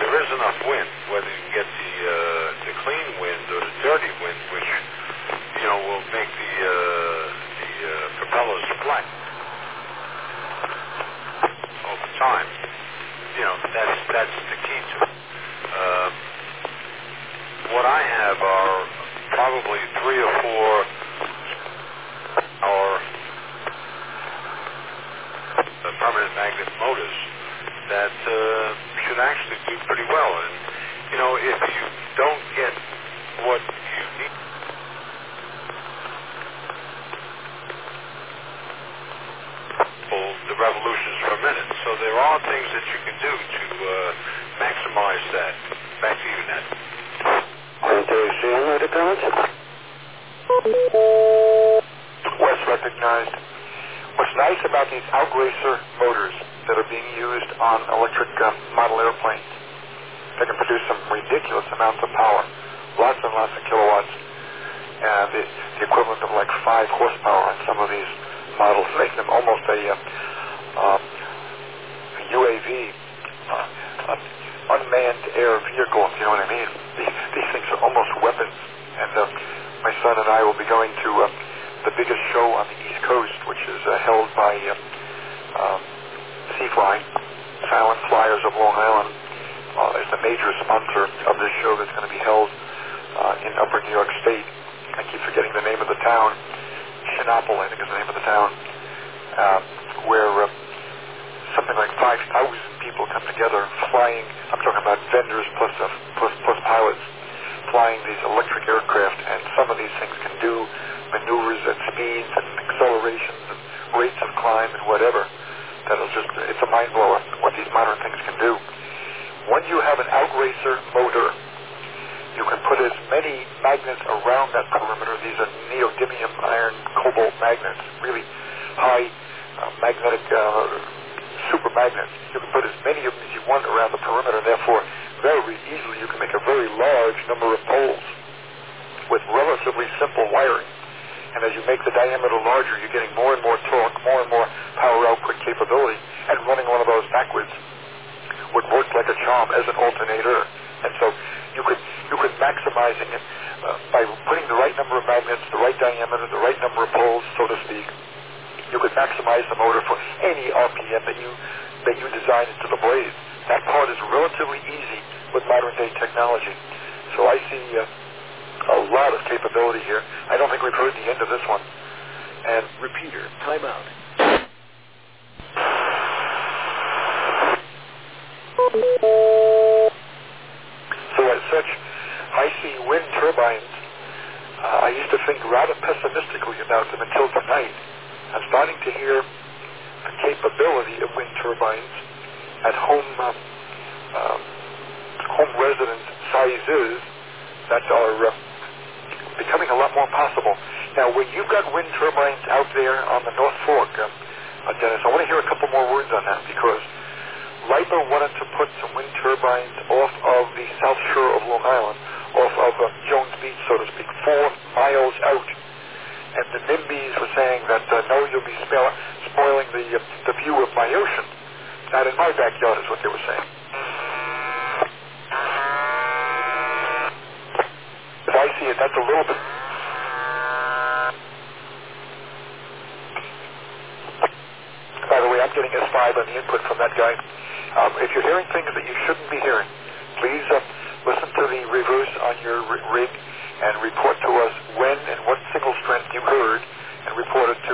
there is enough wind, whether you can get the clean wind or the dirty wind, which will make the propellers flat over time. That's the key to it. What I have are probably 3 or 4 permanent magnet motors that should actually do pretty well. And if you don't get what you need, the revolutions per minute. So there are things that you can do to maximize that. Back to you, Ned. Wes recognized. What's nice about these outracer motors that are being used on electric model airplanes, they can produce some ridiculous amounts of power, lots and lots of kilowatts, and the equivalent of like 5 horsepower on some of these models, make them almost a UAV, unmanned air vehicle, if you know what I mean. These things are almost weapons, and my son and I will be going to the biggest show on the East Coast, which is held by Seafly, Silent Flyers of Long Island, is the major sponsor of this show that's going to be held in Upper New York State. I keep forgetting the name of the town. Chinopple, I think is the name of the town, where something like 5,000 people come together flying. I'm talking about vendors plus pilots flying these electric aircraft, and some of these things can do maneuvers at speeds and accelerations and rates of climb and whatever. It's a mind blower what these modern things can do. When you have an outracer motor, you can put as many magnets around that perimeter. These are neodymium iron cobalt magnets, really high magnetic super magnets. You can put as many of them as you want around the perimeter. Therefore, very easily you can make a very large number of poles with relatively simple wiring. And as you make the diameter larger, you're getting more and more torque, more and more power output capability. And running one of those backwards would work like a charm as an alternator. And so you could maximizing it by putting the right number of magnets, the right diameter, the right number of poles, so to speak. You could maximize the motor for any RPM that you design into the blade. That part is relatively easy with modern day technology. So I see a lot of capability here. I don't think we've heard the end of this one. And repeater, timeout. So as such, I see wind turbines. I used to think rather pessimistically about them until tonight. I'm starting to hear the capability of wind turbines at home residence sizes that are becoming a lot more possible. Now, when you've got wind turbines out there on the North Fork, Dennis, I want to hear a couple more words on that, because LIPA wanted to put some wind turbines off of the South Shore of Long Island, off of Jones Beach, so to speak, 4 miles out. And the NIMBYs were saying that, no, you'll be spoiling the view of my ocean. Not in my backyard is what they were saying. As I see it, that's a little bit... By the way, I'm getting S5 on the input from that guy. If you're hearing things that you shouldn't be hearing, please listen to the reverse on your rig and report to us when and what signal strength you heard, and report it to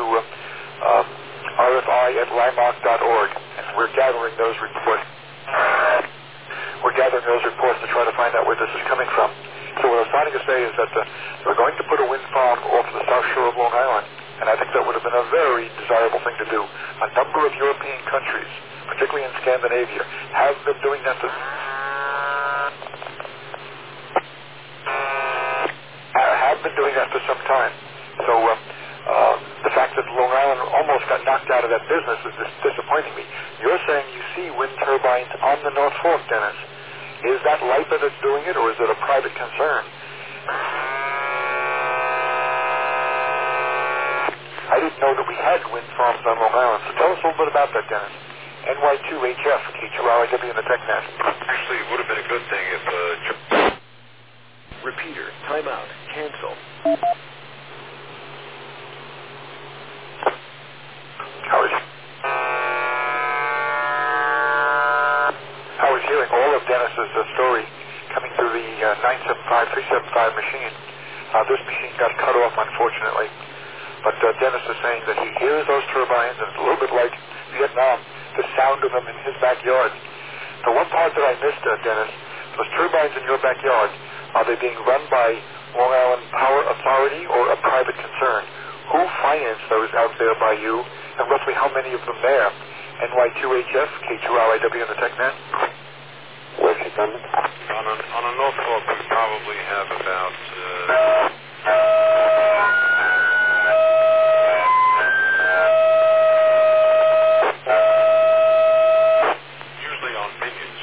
rfi@limark.org. And we're gathering those reports. We're gathering those reports to try to find out where this is coming from. So what I was trying to say is that we're going to put a wind farm off the South Shore of Long Island, and I think that would have been a very desirable thing to do. A number of European countries, particularly in Scandinavia, have been doing that for some time. So the fact that Long Island almost got knocked out of that business is disappointing me. You're saying you see wind turbines on the North Fork, Dennis. Is that LIPA that's doing it, or is it a private concern? I didn't know that we had wind farms on Long Island. So tell us a little bit about that, Dennis. NY2HF, KHRIW in the TechNet. Actually, it would have been a good Dennis's story coming through the 375 machine. This machine got cut off, unfortunately. But Dennis is saying that he hears those turbines, and it's a little bit like Vietnam, the sound of them in his backyard. The one part that I missed, Dennis, those turbines in your backyard, are they being run by Long Island Power Authority or a private concern? Who financed those out there by you, and roughly how many of them there? NY2HF, K2LIW in the TechNet? Washington. On a Norfolk, we probably have about... usually on pinions.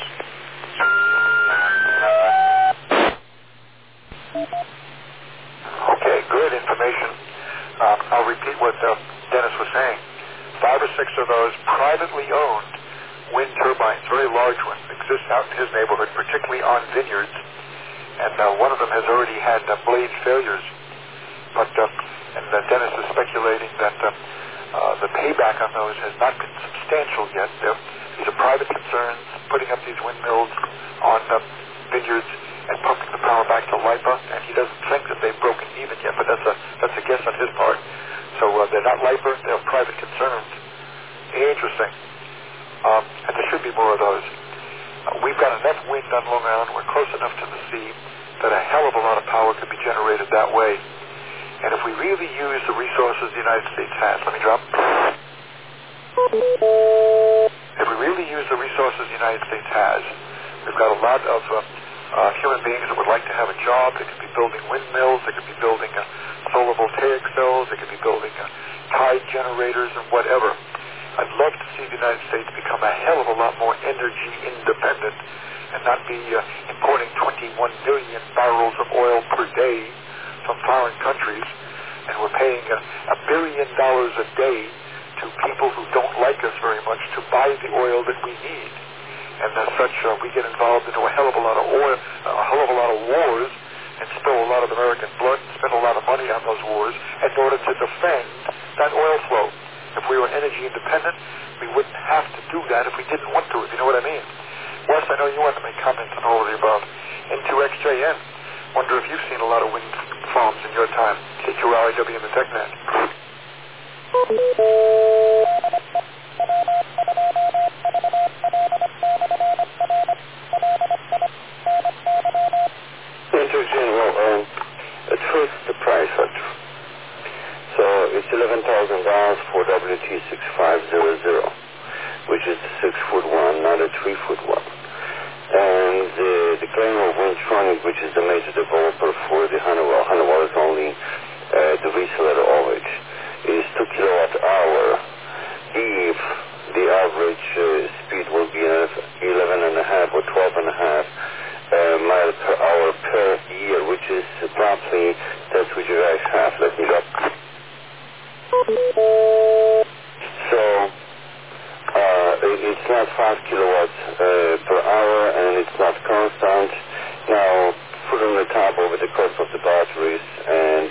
Okay, good information. I'll repeat what Dennis was saying. 5 or 6 of those privately owned wind turbines, very large ones, exist out in his neighborhood, particularly on vineyards. And one of them has already had blade failures. But Dennis is speculating that the payback on those has not been substantial yet. These are private concerns putting up these windmills on vineyards and pumping the power back to LIPA, and he doesn't think that they've broken even yet, but that's a guess on his part. So they're not LIPA, they're private concerns. Interesting. And there should be more of those. We've got enough wind on Long Island, we're close enough to the sea, that a hell of a lot of power could be generated that way. And if we really use the resources the United States has, let me drop. If we really use the resources the United States has, we've got a lot of human beings that would like to have a job. They could be building windmills, they could be building solar voltaic cells, they could be building tide generators and whatever. I'd love to see the United States become a hell of a lot more energy independent and not be importing 21 million barrels of oil per day from foreign countries, and we're paying $1 billion a day to people who don't like us very much to buy the oil that we need. And as such, we get involved into a hell of a lot of oil, a hell of a lot of wars, and spill a lot of American blood, and spend a lot of money on those wars in order to defend that oil flow. If we were energy independent, we wouldn't have to do that if we didn't want to, if you know what I mean. Wes, I know you want to make comments on all of the above. N2XJN, wonder if you've seen a lot of wind farms in your time. K2LIW in the TechNet. N2XJN, well, at first the price factor. So it's $11,000 for WT6500, which is the 6-foot one, not a 3-foot one. And the claim of Windtronic, which is the major developer for the Honeywell is only the reseller of it, is 2 kilowatt hour if the average speed will be 11.5 or 12.5 miles per hour per year, which is roughly, that's what you guys have. Let me drop. So it's not 5 kilowatts per hour, and it's not constant. Now, put on the top over the cost of the batteries and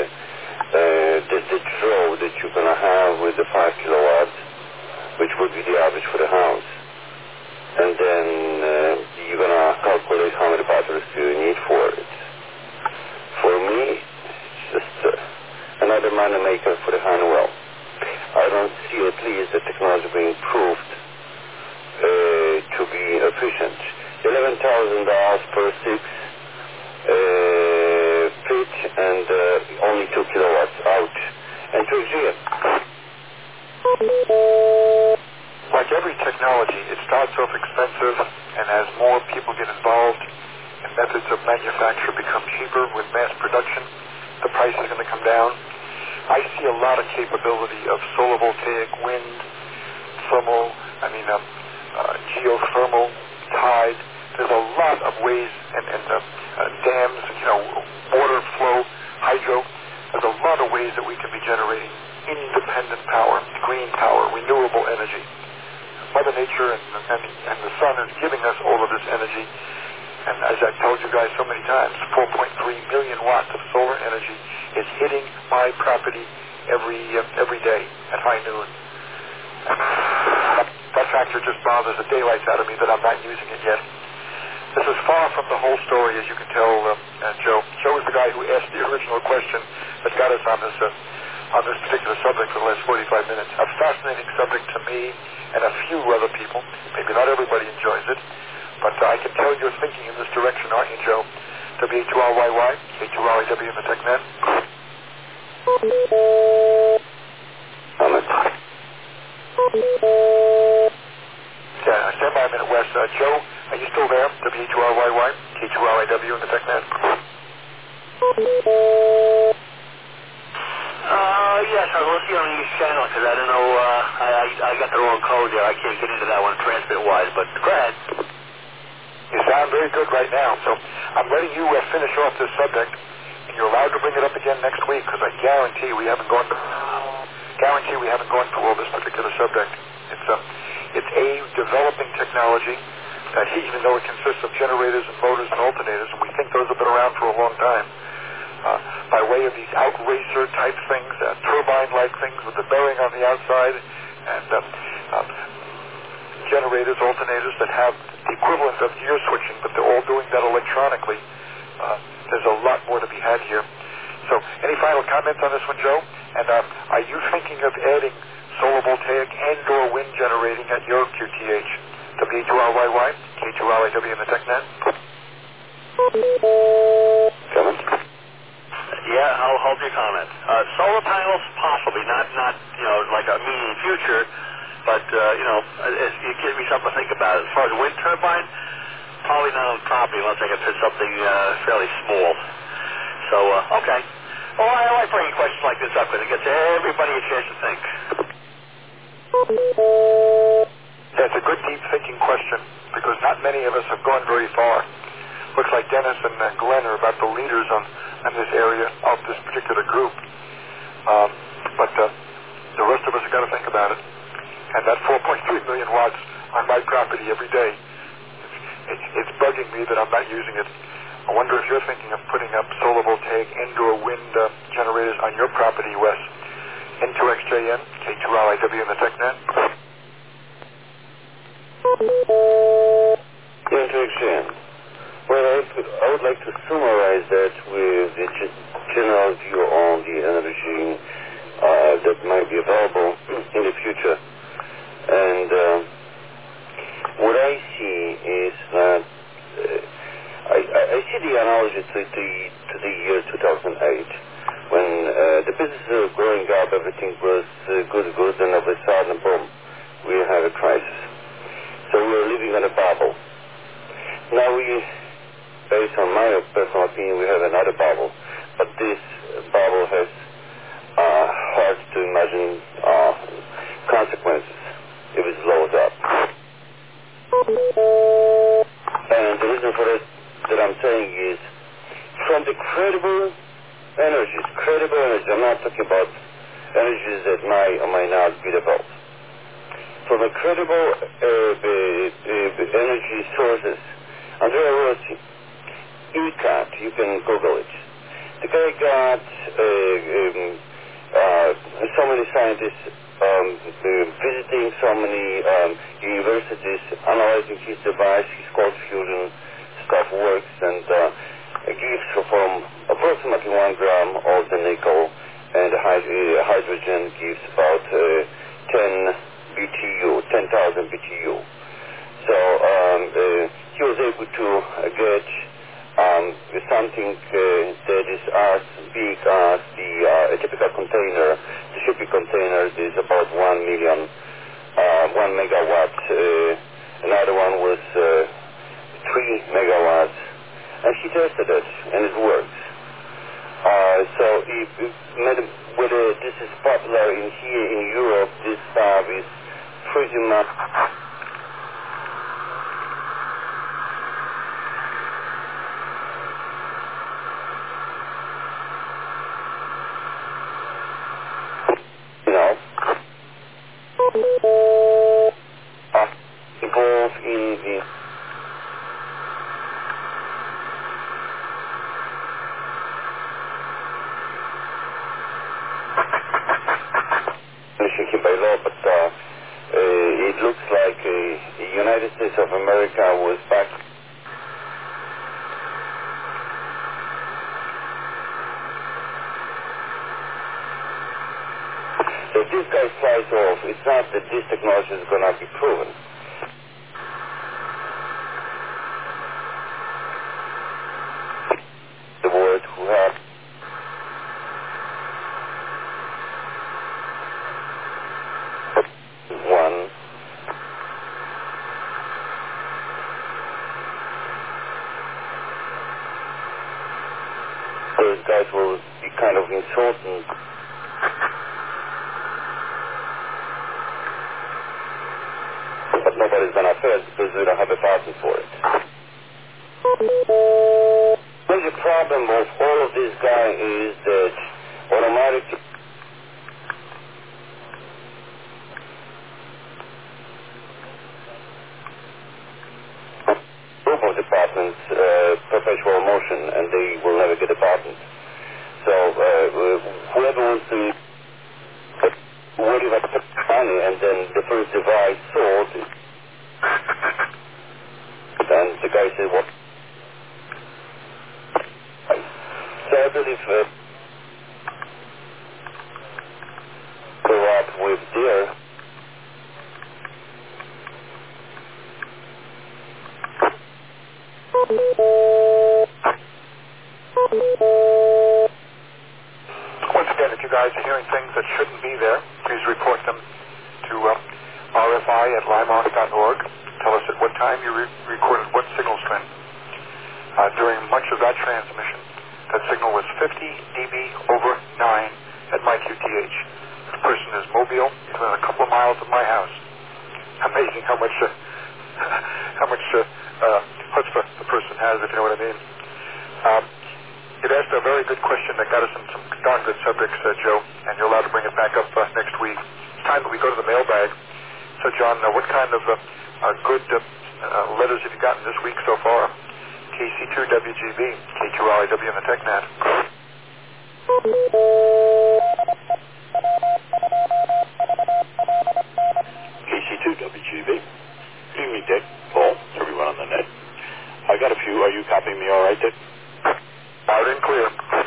the draw that you're going to have with the 5 kilowatts, which would be the average for the house. And then you're going to calculate how many batteries do you need for it. For me, it's just another money maker for the Honeywell. I don't see at least the technology being proved to be efficient. $11,000 per 6 feet and only 2 kilowatts out. And to G. Like every technology, it starts off expensive, and as more people get involved and methods of manufacture become cheaper with mass production, the price is going to come down. I see a lot of capability of solar voltaic, wind, thermal, geothermal, tide. There's a lot of ways, and dams, water flow, hydro. There's a lot of ways that we can be generating independent power, green power, renewable energy. Mother Nature and the sun is giving us all of this energy. And as I've told you guys so many times, 4.3 million watts of solar energy is hitting my property every day at high noon. That factor just bothers the daylights out of me that I'm not using it yet. far from the whole story, as you can tell, Joe. Joe is the guy who asked the original question that got us on this particular subject for the last 45 minutes. A fascinating subject to me and a few other people. Maybe not everybody enjoys it, but I can tell you're thinking in this direction, aren't you, Joe? W-H-U-R-Y-Y, H-U-R-I-W in the TechNet. Yeah, stand by a minute, Wes. Joe, are you still there? W-H-U-R-Y-Y, H-U-R-I-W in the TechNet. Yes, I was listening on each channel because I don't know, I got the wrong code there. I can't get into that one transmit-wise, but go ahead. You sound very good right now, so I'm letting you finish off this subject, and you're allowed to bring it up again next week because I guarantee we haven't gone through all this particular subject. It's a developing technology that even though it consists of generators and motors and alternators, and we think those have been around for a long time, by way of these outracer type things, turbine-like things with the bearing on the outside, and generators, alternators that have the equivalent of gear switching, but they're all doing that electronically. There's a lot more to be had here. So, any final comments on this one, Joe? And are you thinking of adding solar voltaic and/or wind generating at your QTH? W-H-U-R-Y-Y, K-H-U-R-I-W in the TechNet. Comment? Yeah, I'll hold your comment. Solar panels, possibly, not like a immediate future, but, it gives me something to think about. As far as wind turbine, probably not on property unless I can put something fairly small. So, okay. Well, I like bringing questions like this up because it gives everybody a chance to think. That's a good, deep thinking question because not many of us have gone very far. Looks like Dennis and Glenn are about the leaders on this area of this particular group. But the rest of us have got to think about it. And that 4.3 million watts on my property every day, it's bugging me that I'm not using it. I wonder if you're thinking of putting up solar voltaic indoor wind generators on your property, Wes. N2XJN, K2RIW in the TechNet. N2XJN. Well, I would like to summarize that with the general view on the energy that might be available in the future. And what I see is that I see the analogy to the year 2008 when the business was growing up, everything was good, and all of a sudden, boom, we had a crisis. So we were living in a bubble. Now based on my personal opinion, we have another bubble, but this bubble has hard to imagine consequences if it blows up. And the reason for that I'm saying is from the credible energies, I'm not talking about energies that might or might not be developed. From the credible energy sources, Andrea Rossi, ECAT, you can Google it. The guy got so many scientists visiting so many universities, analyzing his device, his cold fusion stuff works, and gives from approximately 1 gram of the nickel, and hydrogen gives about 10,000 BTU. So he was able to get something that is as big as a typical container. The shipping container is about 1 megawatt. Another one was 3 megawatts. And she tested it, and it works. So whether this is popular here in Europe, this stuff is pretty much... involved in the finishing by law, but it looks like the United States of America was back this guy flies off, it's not that this technology is going to be proven. The word who have one. Those guys will be kind of insulting. But nobody's gonna fail because we don't have a patent for it. The problem of all of this guy is that automatically group of the patents perpetual motion, and they will never get a patent. So whoever wants to worry about money, and then the first device sold, and the guy said, "What?" So I believe go up with deer. Once again, if you guys are hearing things that shouldn't be there, please report them to rfi@limeoff.org. Tell us at what time you recorded what signal strength. During much of that transmission, that signal was 50 dB over 9 at my QTH. The person is mobile. He's within a couple of miles of my house. Amazing how much chutzpah the person has, if you know what I mean. You'd asked a very good question that got us in some darn good subjects, Joe, and you're allowed to bring it back up next week. It's time that we go to the mailbag. So, John, what kind of good letters have you gotten this week so far? KC2WGB, K2RIW in the TechNet. KC2WGB. Good evening, Dick, Paul, everyone on the net. I got a few. Are you copying me all right, Dick? Loud and clear.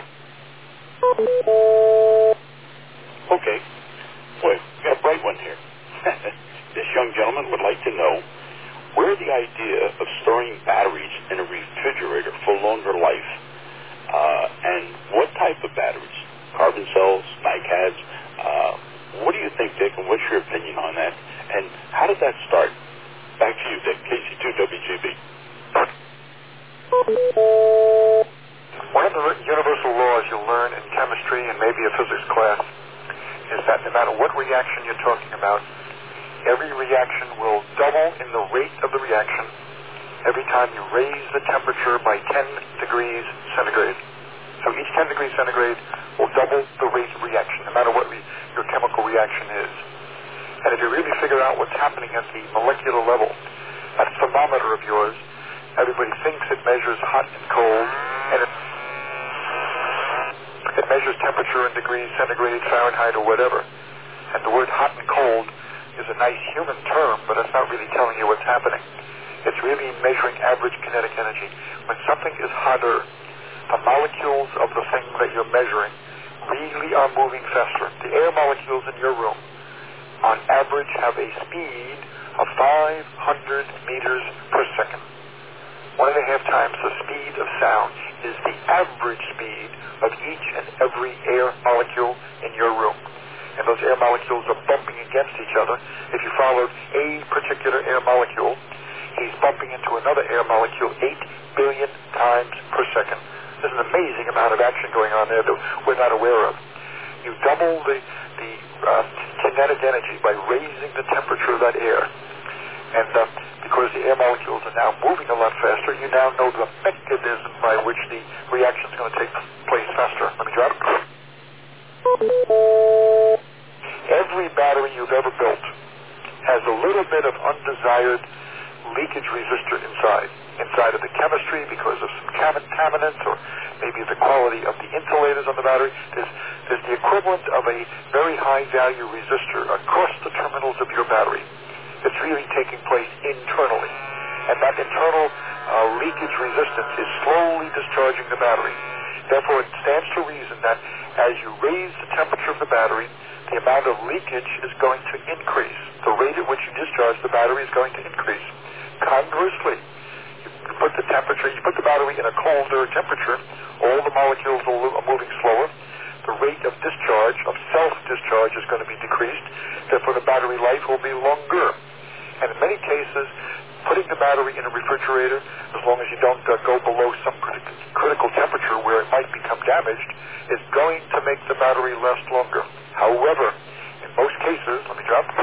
Okay. Well, we got a bright one here. This young gentleman would like to know where the idea of storing batteries in a refrigerator for longer life, and what type of batteries? Carbon cells, NiCads. What do you think, Dick, and what's your opinion on that? And how did that start? Back to you, Dick. KC2WGB. One of the universal laws you'll learn in chemistry and maybe a physics class is that no matter what reaction you're talking about, every reaction will double in the rate of the reaction every time you raise the temperature by 10 degrees centigrade. So each 10 degrees centigrade will double the rate of reaction, no matter what your chemical reaction is. And if you really figure out what's happening at the molecular level, that thermometer of yours, everybody thinks it measures hot and cold, and it measures temperature in degrees centigrade, Fahrenheit, or whatever. And the word hot and cold is a nice human term, but it's not really telling you what's happening. It's really measuring average kinetic energy. When something is hotter, the molecules of the thing that you're measuring really are moving faster. The air molecules in your room, on average, have a speed of 500 meters per second. 1.5 times the speed of sound is the average speed of each and every air molecule in your room. And those air molecules are bumping against each other. If you followed a particular air molecule, he's bumping into another air molecule 8 billion times per second. There's an amazing amount of action going on there that we're not aware of. You double the kinetic energy by raising the temperature of that air. And because the air molecules are now moving a lot faster, you now know the mechanism by which the reaction is going to take place faster. Let me drop it. Every battery you've ever built has a little bit of undesired leakage resistor inside of the chemistry because of some contaminants or maybe the quality of the insulators on the battery. There's the equivalent of a very high value resistor across the terminals of your battery. It's really taking place internally. And that internal leakage resistance is slowly discharging the battery. Therefore, it stands to reason that as you raise the temperature of the battery, the amount of leakage is going to increase. The rate at which you discharge the battery is going to increase. Conversely, you put the battery in a colder temperature, all the molecules are moving slower. The rate of discharge, of self-discharge, is going to be decreased. Therefore, the battery life will be longer. And in many cases, putting the battery in a refrigerator, as long as you don't go below some critical temperature where it might become damaged, is going to make the battery last longer. However, in most cases, let me drop.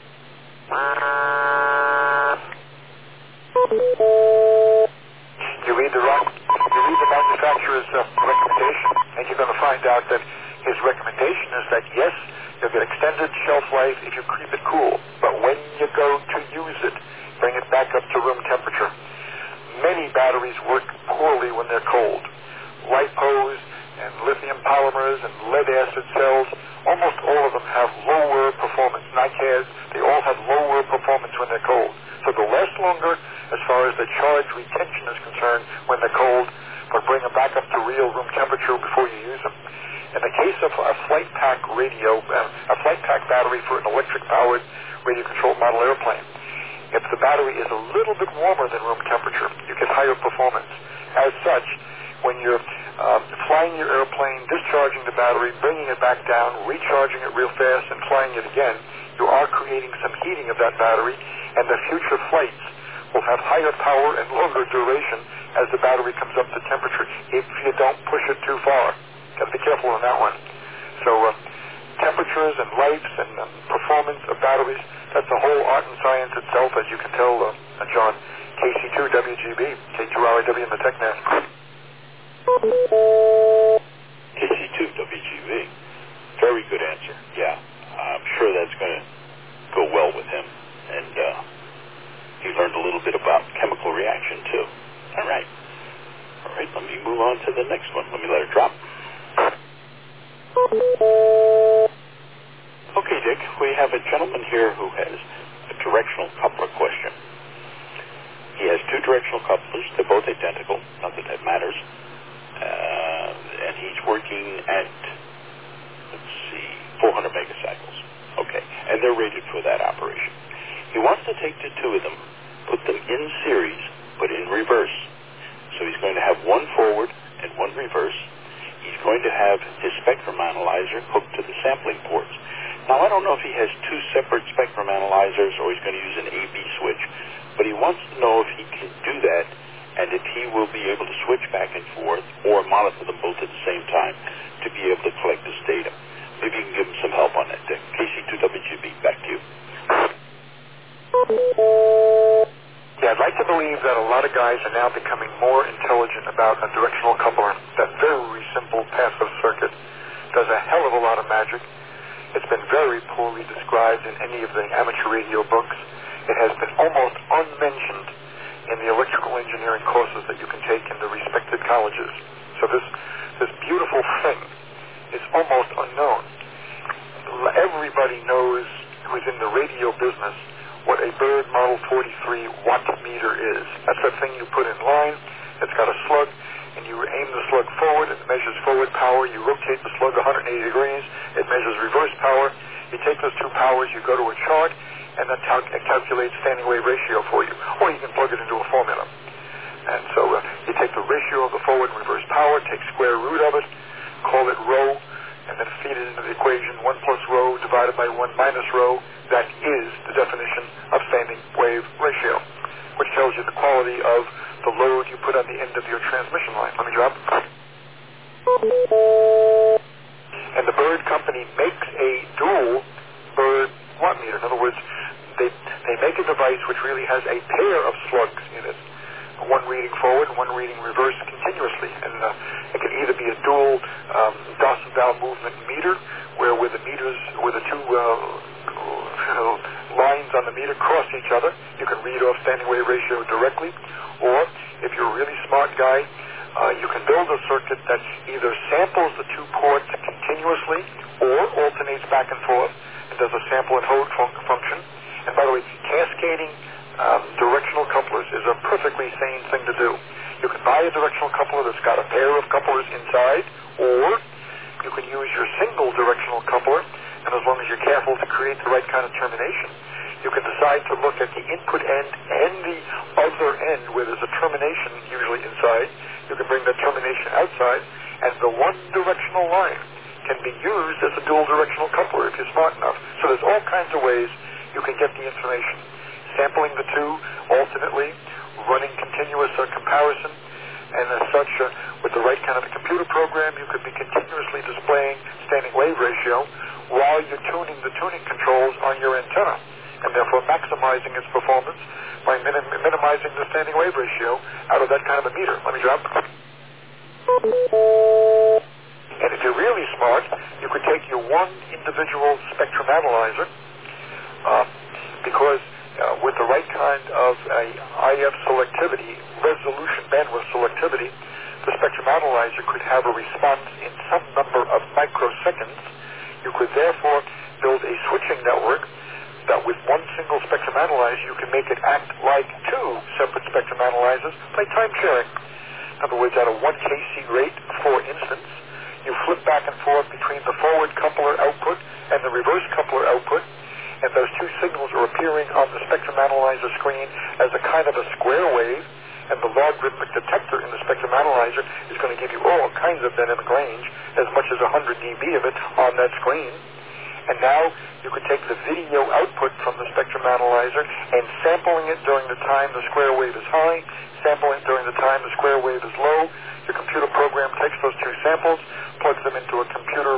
You read the manufacturer's recommendation, and you're going to find out that his recommendation is that, yes, you'll get extended shelf life if you keep it cool, but when you go to use it, bring it back up to room temperature. Many batteries work poorly when they're cold. Lipos and lithium polymers and lead acid cells, almost all of them have lower performance. NiCads, they all have lower performance when they're cold. So they'll last longer as far as the charge retention is concerned when they're cold, but bring them back up to real room temperature before you use them. In the case of a flight pack battery for an electric-powered radio-controlled model airplane, if the battery is a little bit warmer than room temperature, you get higher performance. As such, when you're flying your airplane, discharging the battery, bringing it back down, recharging it real fast, and flying it again, you are creating some heating of that battery, and the future flights will have higher power and longer duration as the battery comes up to temperature if you don't push it too far. Got to be careful on that one. So temperatures and lives and performance of batteries, that's a whole art and science itself, as you can tell, John. KC2WGB, K2RIW in the TechNet. KC2WGB. Very good answer. Yeah, I'm sure that's going to go well with him. And he learned a little bit about chemical reaction, too. All right, let me move on to the next one. Let me let it drop. Okay, Dick, we have a gentleman here who has a directional coupler question. He has two directional couplers. They're both identical. Not that that matters. And he's working at, 400 megacycles. Okay, and they're rated for that operation. He wants to take the two of them, put them in series, but in reverse. So he's going to have one forward and one reverse. He's going to have his spectrum analyzer hooked to the sampling ports. Now, I don't know if he has two separate spectrum analyzers or he's going to use an AB switch, but he wants to know if he can do that and if he will be able to switch back and forth or monitor them both at the same time to be able to collect this data. Maybe you can give him some help on that, Dick. KC2WGB, back to you. Yeah, I'd like to believe that a lot of guys are now becoming more intelligent about a directional coupler. That very simple passive circuit does a hell of a lot of magic. It's been very poorly described in any of the amateur radio books. It has been almost unmentioned in the electrical engineering courses that you can take in the respected colleges. So this beautiful thing is almost unknown. Everybody knows who's in the radio business what a Bird Model 43 watt meter is. That's that thing you put in line. It's got a slug, and you aim the slug forward. It measures forward power. You rotate the slug 180 degrees. It measures reverse power. You take those two powers, you go to a chart, and then it calculates standing wave ratio for you. Or you can plug it into a formula. And so you take the ratio of the forward and reverse power, take square root of it, call it rho, and then feed it into the equation 1 plus rho divided by 1 minus rho. That is the definition of standing wave ratio, which tells you the quality of the load you put on the end of your transmission line. Let me drop. And the Bird company makes a dual Bird watt meter. In other words, they make a device which really has a pair of slugs in it, one reading forward and one reading reverse continuously. And it can either be a dual Dawson valve movement meter, where the two lines on the meter cross each other. You can read off standing wave ratio directly, or if you're a really smart guy, you can build a circuit that either samples the two ports continuously or alternates back and forth and does a sample and hold function. And by the way, cascading directional couplers is a perfectly sane thing to do. You can buy a directional coupler that's got a pair of couplers inside, or you can use your single directional coupler and as long as you're careful to create the right kind of termination, you can decide to look at the input end and the other end where there's a termination usually inside. You can bring that termination outside, and the one directional line can be used as a dual directional coupler if you're smart enough. So there's all kinds of ways you can get the information. Sampling the two alternately, running continuous comparison, and as such, with the right kind of a computer program, you could be continuously displaying standing wave ratio while you're tuning the tuning controls on your antenna, and therefore maximizing its performance by minimizing the standing wave ratio out of that kind of a meter. Let me drop. And if you're really smart, you could take your one individual spectrum analyzer, because with the right kind of IF selectivity, resolution bandwidth selectivity, the spectrum analyzer could have a response in some number of microseconds. You could therefore build a switching network that with one single spectrum analyzer, you can make it act like two separate spectrum analyzers by time sharing. In other words, at a 1 kc rate, for instance, you flip back and forth between the forward coupler output and the reverse coupler output, and those two signals are appearing on the spectrum analyzer screen as a kind of a square wave, and the logarithmic detector in the spectrum analyzer is going to give you all kinds of dynamic range, as much as 100 dB of it on that screen. And now you can take the video output from the spectrum analyzer and sampling it during the time the square wave is high, sampling it during the time the square wave is low. Your computer program takes those two samples, plugs them into a computer,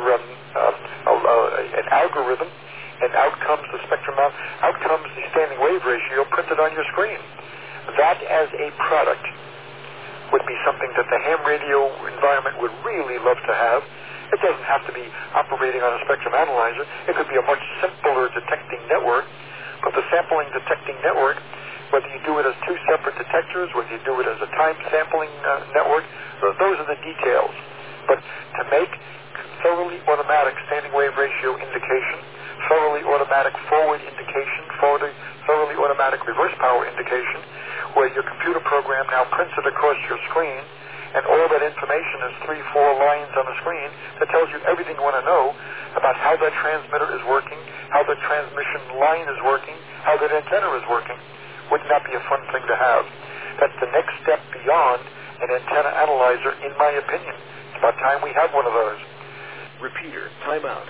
an algorithm, and out comes the spectrum, out comes the standing wave ratio printed on your screen. That as a product would be something that the ham radio environment would really love to have. It doesn't have to be operating on a spectrum analyzer. It could be a much simpler detecting network, but the sampling detecting network, whether you do it as two separate detectors, whether you do it as a time sampling network, those are the details. But to make thoroughly automatic standing wave ratio indication, thoroughly automatic forward indication, thoroughly automatic reverse power indication, where your computer program now prints it across your screen, and all that information is 3-4 lines on the screen that tells you everything you want to know about how that transmitter is working, how the transmission line is working, how that antenna is working. Wouldn't that be a fun thing to have? That's the next step beyond an antenna analyzer, in my opinion. It's about time we have one of those. Repeater, timeout.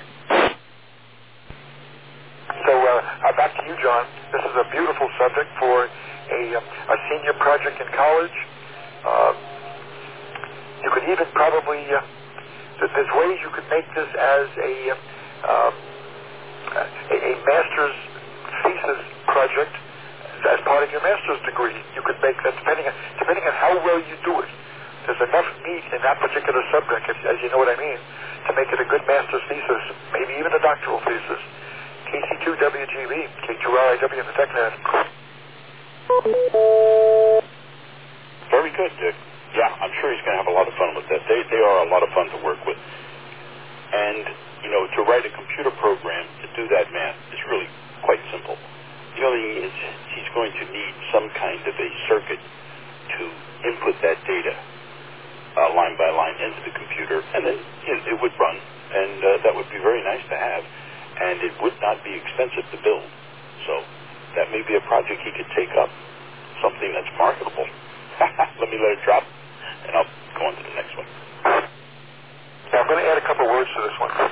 So back to you, John. This is a beautiful subject for a senior project in college. You could even probably, there's ways you could make this as a master's thesis project as part of your master's degree. You could make that, depending on how well you do it. There's enough meat in that particular subject, as you know what I mean, to make it a good master's thesis, maybe even a doctoral thesis. KC2WGB, K2RIW in the TechNet. Very good, Dick. Yeah, I'm sure he's going to have a lot of fun with that. They are a lot of fun to work with. And, to write a computer program to do that math is really quite simple. The only thing is he's going to need some kind of a circuit to input that data line by line into the computer, and then it would run, and that would be very nice to have, and it would not be expensive to build. So that may be a project he could take up, something that's marketable. Let me let it drop, and I'll go on to the next one. Now, I'm going to add a couple words to this one.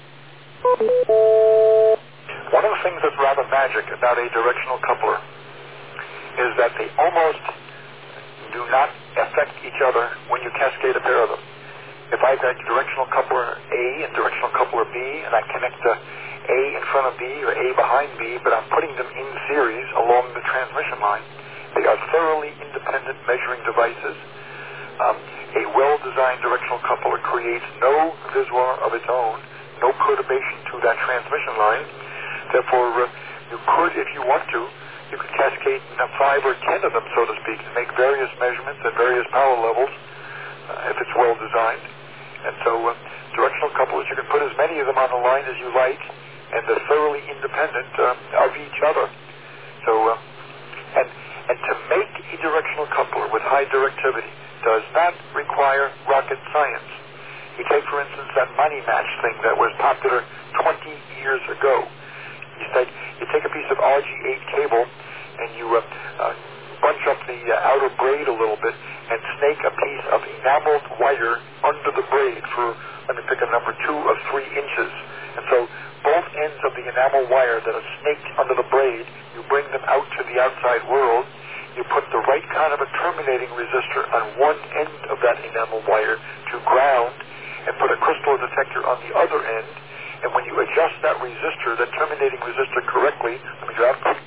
One of the things that's rather magic about a directional coupler is that they almost do not affect each other when you cascade a pair of them. If I've got directional coupler A and directional coupler B, and I connect A in front of B or A behind B, but I'm putting them in series along the transmission line, they are thoroughly independent measuring devices. A well-designed directional coupler creates no visor of its own, no perturbation to that transmission line. Therefore, you could, if you want to, you could cascade 5 or 10 of them, so to speak, to make various measurements at various power levels, if it's well-designed. And so directional couplers, you can put as many of them on the line as you like, and they're thoroughly independent of each other. So, and to make a directional coupler with high directivity does not require rocket science. You take, for instance, that money match thing that was popular 20 years ago. You take a piece of RG8 cable and you bunch up the outer braid a little bit and snake a piece of enameled wire under the braid for, let me pick a number, 2 or 3 inches. And so both ends of the enamel wire that are snaked under the braid, you bring them out to the outside world. You put the right kind of a terminating resistor on one end of that enamel wire to ground and put a crystal detector on the other end. And when you adjust that resistor, that terminating resistor correctly, let me grab it,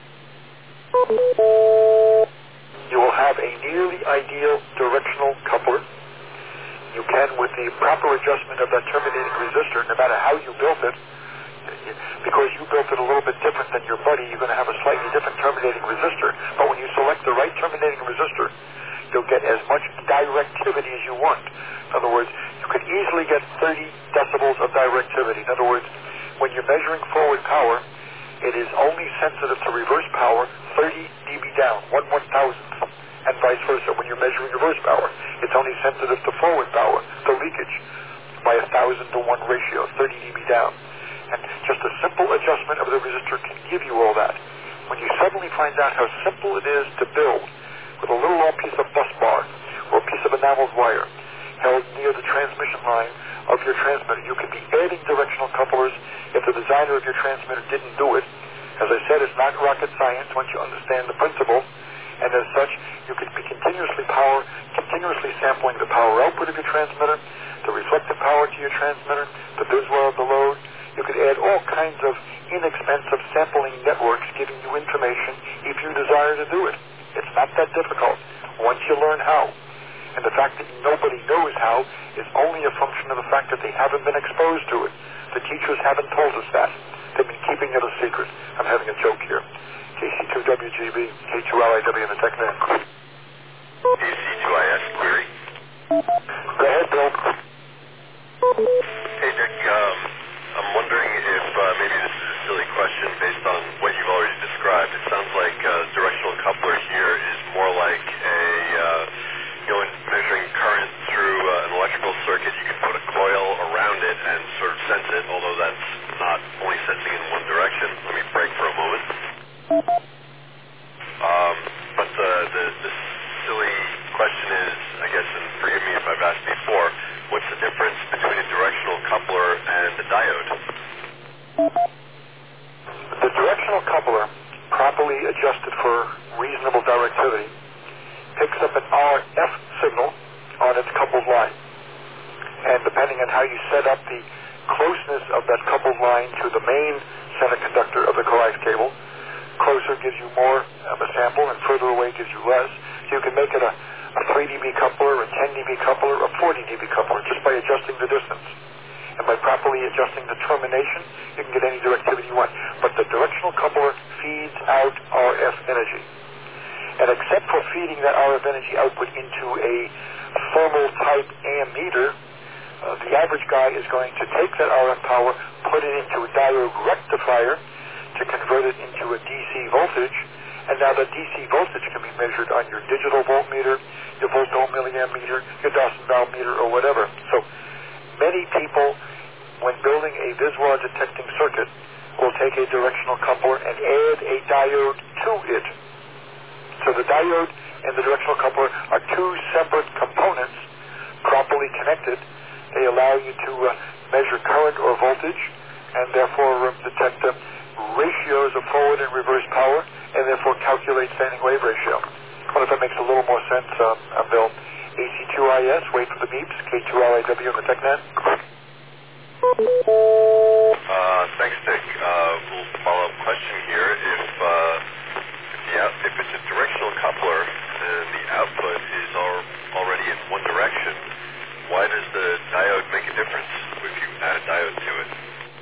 you will have a nearly ideal directional coupler. You can, with the proper adjustment of that terminating resistor, no matter how you built it, because you built it a little bit different than your buddy, you're going to have a slightly different terminating resistor. But when you select the right terminating resistor, you'll get as much directivity as you want. In other words, you could easily get 30 decibels of directivity. In other words, when you're measuring forward power, it is only sensitive to reverse power 30 dB down, 1/1000th, and vice versa. When you're measuring reverse power, it's only sensitive to forward power, the leakage, by 1,000 to 1 ratio, 30 dB down. And just a simple adjustment of the resistor can give you all that. When you suddenly find out how simple it is to build with a little old piece of bus bar or a piece of enameled wire held near the transmission line of your transmitter, you can be adding directional couplers if the designer of your transmitter didn't do it. As I said, it's not rocket science once you understand the principle, and as such, you could be continuously sampling the power output of your transmitter, the reflective power to your transmitter, the visual of the load. You could add all kinds of inexpensive sampling networks giving you information if you desire to do it. It's not that difficult once you learn how. And the fact that nobody knows how is only a function of the fact that they haven't been exposed to it. The teachers haven't told us that. They've been keeping it a secret. I'm having a joke here. KC2WGB, K2LIW in the TechNet. KC2IS query. Go ahead, Bill. Hey, Dick. I'm wondering if maybe this is a silly question based on what you've already described. It sounds like directional coupler here is more like measuring current through an electrical circuit. You can put a coil around it and sort of sense it, although that's not only sensing in one direction. Let me break for a moment. But the silly question is, I guess, and forgive me if I've asked before, what's the difference between a directional coupler and a diode? The directional coupler, properly adjusted for reasonable directivity, picks up an RF signal on its coupled line. And depending on how you set up the closeness of that coupled line to the main semiconductor of the coax cable, closer gives you more of a sample and further away gives you less. So you can make it a 3 dB coupler, a 10 dB coupler, a 40 dB coupler just by adjusting the distance. And by properly adjusting the termination, you can get any directivity you want. But the directional coupler feeds out RF energy. And except for feeding that RF energy output into a thermal type ammeter, the average guy is going to take that RF power, put it into a diode rectifier to convert it into a DC voltage, and now the DC voltage can be measured on your digital voltmeter, your voltomilliamp meter, your Dawson-Bell meter, or whatever. So many people, when building a visual detecting circuit, will take a directional coupler and add a diode to it. So the diode and the directional coupler are two separate components, properly connected. They allow you to measure current or voltage, and therefore detect the ratios of forward and reverse power, and therefore calculate standing wave ratio. I wonder if that makes a little more sense. I'm Bill. AC2IS, wait for the beeps, K2LIW in the TechNet. Thanks, Dick. Follow-up question here. If it's a directional coupler and the output is already in one direction, why does the diode make a difference if you add a diode to it?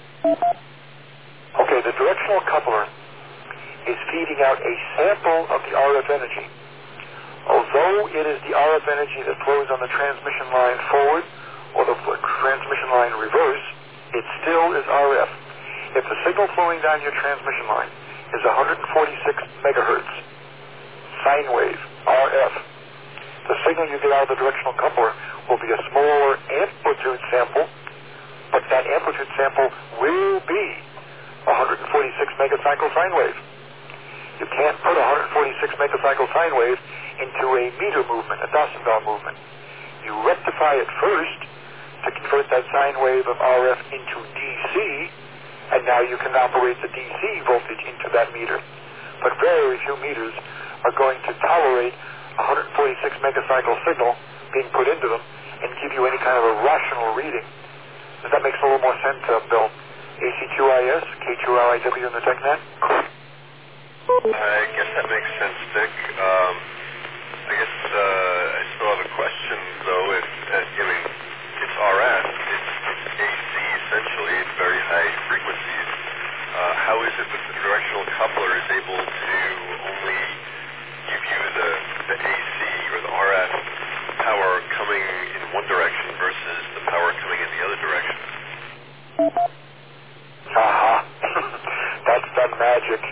Okay, the directional coupler is feeding out a sample of the RF energy. Although it is the RF energy that flows on the transmission line forward or the transmission line reverse, it still is RF. If the signal flowing down your transmission line is 146 megahertz, sine wave, RF, the signal you get out of the directional coupler will be a smaller amplitude sample, but that amplitude sample will be 146 megacycle sine wave. You can't put a 146 megacycle sine wave into a meter movement, a Dassendahl movement. You rectify it first to convert that sine wave of RF into DC, and now you can operate the DC voltage into that meter. But very few meters are going to tolerate 146 megacycle signal being put into them and give you any kind of a rational reading. Does that make a little more sense, Bill? ACQIS, K2LIW in the TechNet? I guess that makes sense, Dick. I guess I still have a question, though. It's RF, it's AC essentially, it's very high frequencies. How is it that the directional coupler is able to only give you the AC or the RF power coming in one direction versus the power coming in the other direction? That's the magic.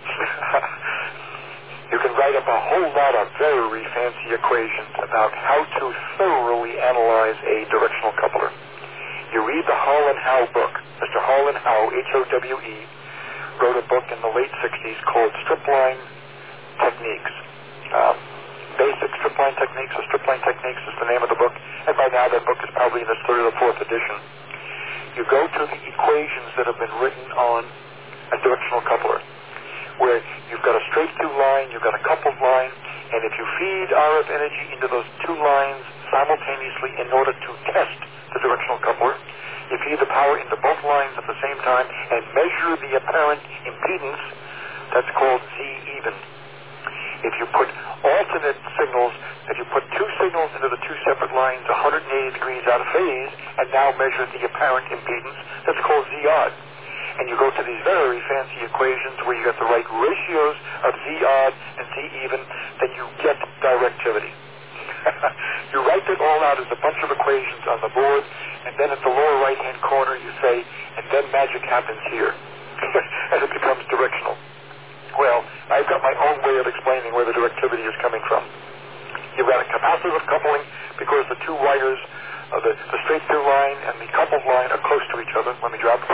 You can write up a whole lot of very fancy equations about how to thoroughly analyze a directional coupler. You read the Hall and Howe book. Mr. Hall and Howe, Howe, wrote a book in the late 60s called Stripline Techniques. Basic Stripline Techniques, or Stripline Techniques is the name of the book, and by now that book is probably in its third or fourth edition. You go to the equations that have been written on a directional coupler, where you've got a straight-through line, you've got a coupled line, and if you feed RF energy into those two lines simultaneously in order to test the directional coupler, you feed the power into both lines at the same time and measure the apparent impedance. That's called Z even. If you put alternate signals, if you put two signals into the two separate lines 180 degrees out of phase and now measure the apparent impedance, that's called Z odd. And you go to these very fancy equations where you get the right ratios of Z odd and Z even, then you get directivity. You write it all out as a bunch of equations on the board, and then at the lower right-hand corner you say, and then magic happens here, and it becomes directional. Well, I've got my own way of explaining where the directivity is coming from. You've got a capacitive coupling because the two wires, the straight-through line and the coupled line are close to each other. Let me drop.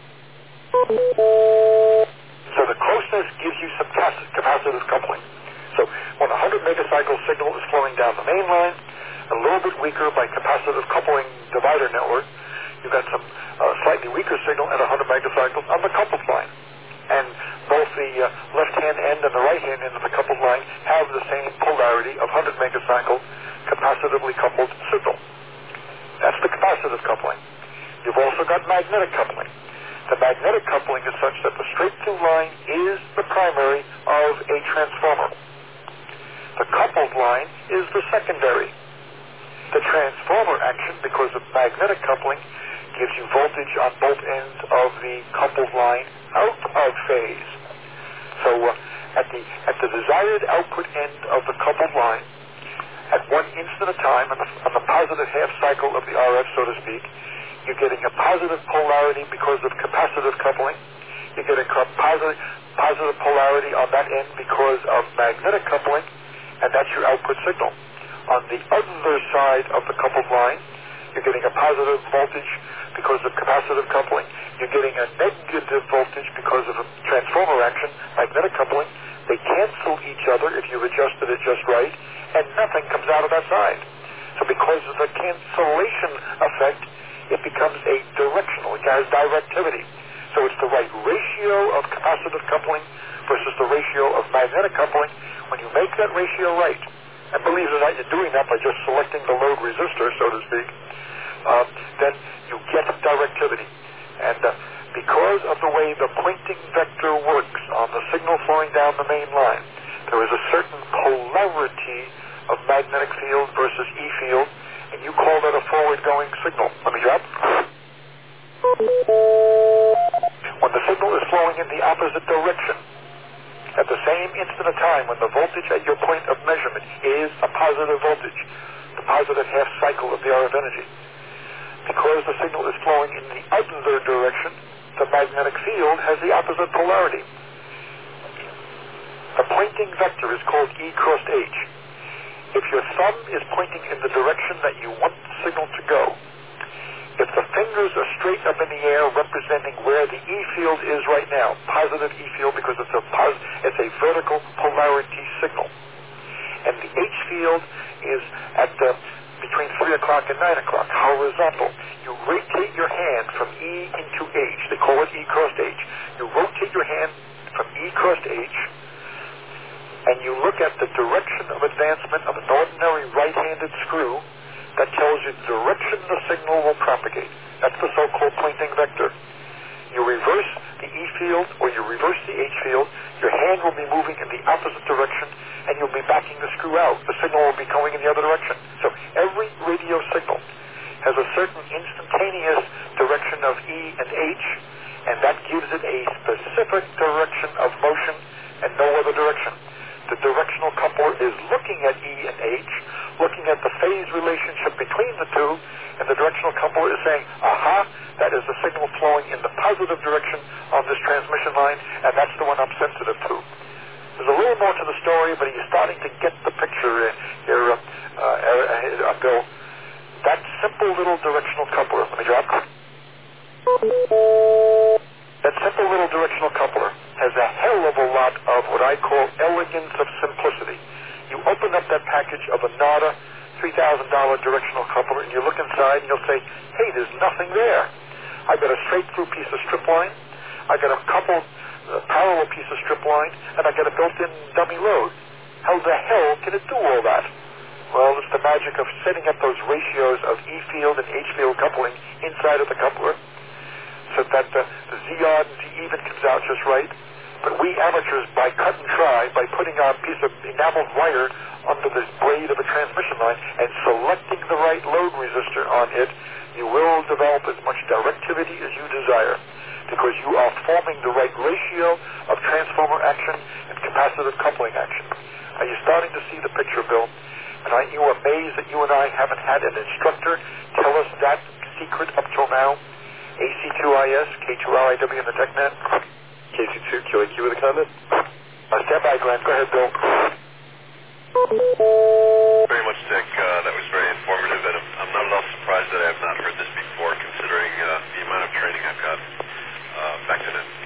So the closeness gives you some capacitive coupling. So when a 100 megacycle signal is flowing down the main line, a little bit weaker by capacitive coupling divider network, you've got some slightly weaker signal at 100 megacycles on the coupled line. And both the left-hand end and the right-hand end of the coupled line have the same polarity of 100 megacycle capacitively coupled signal. That's the capacitive coupling. You've also got magnetic coupling. The magnetic coupling is such that the straight-through line is the primary of a transformer. The coupled line is the secondary. The transformer action, because of magnetic coupling, gives you voltage on both ends of the coupled line out of phase. So at the desired output end of the coupled line, at one instant of time, on the positive half cycle of the RF, so to speak, you're getting a positive polarity because of capacitive coupling. You're getting a positive polarity on that end because of magnetic coupling, and that's your output signal. On the other side of the coupled line, you're getting a positive voltage because of capacitive coupling. You're getting a negative voltage because of a transformer action, magnetic coupling. They cancel each other if you've adjusted it just right, and nothing comes out of that side. So because of the cancellation effect, it becomes a directional. It has directivity. So it's the right ratio of capacitive coupling versus the ratio of magnetic coupling. When you make that ratio right, and believe it or not, you're doing that by just selecting the load resistor, so to speak, then you get directivity. And because of the way the pointing vector works on the signal flowing down the main line, there is a certain polarity of magnetic field versus E field, and you call that a forward-going signal. Let me drop. When the signal is flowing in the opposite direction, at the same instant of time when the voltage at your point of measurement is a positive voltage, the positive half cycle of the RF energy, because the signal is flowing in the other direction, the magnetic field has the opposite polarity. The pointing vector is called E cross H. If your thumb is pointing in the direction that you want the representing where the E field is right now. Positive E field because it's a vertical polarity signal. And the H field is at between 3 o'clock and 9 o'clock, horizontal. You rotate your hand from E into H. They call it E crossed H. You rotate your hand from E crossed H, and you look at the direction of advancement of an ordinary right-handed screw. That tells you the direction the signal will propagate. That's the so-called pointing vector. You reverse the E field or you reverse the H field, your hand will be moving in the opposite direction and you'll be backing the screw out. The signal will be going in the other direction. So every radio signal has a certain instantaneous direction of E and H, and that gives it a specific direction of motion and no other direction. The directional coupler is looking at E and H, looking at the phase relationship between the two, and the directional coupler is saying, aha, that is the signal flowing in the positive direction on this transmission line, and that's the one I'm sensitive to. There's a little more to the story, but you're starting to get the picture here, Bill. That simple little directional coupler, let me drop. That simple little directional coupler has a hell of a lot of what I call elegance of simplicity. You open up that package of a NADA $3,000 directional coupler and you look inside and you'll say, hey, there's nothing there. I got a straight through piece of strip line, I got a couple parallel piece of strip line, and I got a built-in dummy load. How the hell can it do all that? Well, it's the magic of setting up those ratios of E field and H field coupling inside of the coupler so that the Z odd and Z even comes out just right. But we amateurs, by cut and try, by putting a piece of enameled wire under the blade of a transmission line and selecting the right load resistor on it, you will develop as much directivity as you desire because you are forming the right ratio of transformer action and capacitive coupling action. Are you starting to see the picture, Bill? And aren't you amazed that you and I haven't had an instructor tell us that secret up till now? AC2IS, K2LIW in the TechNet. KC2, QAQ with a comment? Stand by, Glenn. Go ahead, Bill. Very much, Dick. That was very informative, and I'm not at all surprised that I have not heard this before, considering the amount of training I've got. Back to this.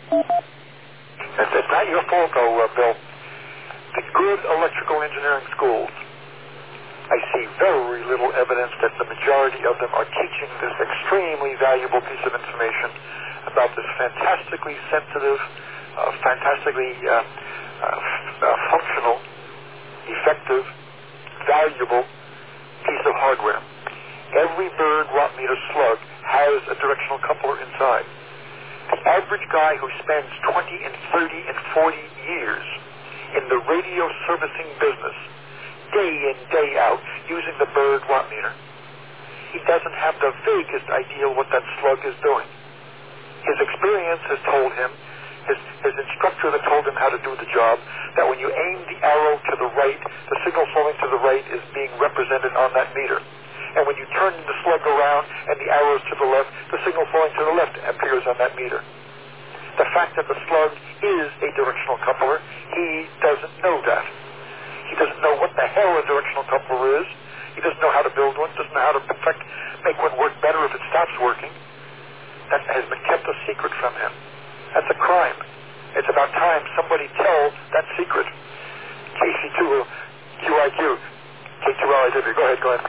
It's not your fault, though, Bill. The good electrical engineering schools, I see very little evidence that the majority of them are teaching this extremely valuable piece of information about this fantastically sensitive, fantastically functional, effective, valuable piece of hardware. Every Bird wattmeter slug has a directional coupler inside. The average guy who spends 20 and 30 and 40 years in the radio servicing business, day in, day out, using the Bird wattmeter, he doesn't have the vaguest idea what that slug is doing. His experience has told him, his instructor that told him how to do the job, that when you aim the arrow to the right, the signal flowing to the right is being represented on that meter. And when you turn the slug around and the arrows to the left, the signal flowing to the left appears on that meter. The fact that the slug is a directional coupler, he doesn't know that. He doesn't know what the hell a directional coupler is. He doesn't know how to build one, doesn't know how to make one work better if it stops working. That has been kept a secret from him. That's a crime. It's about time somebody tell that secret. KC2, QIQ, K2LIW. Go ahead, Glenn.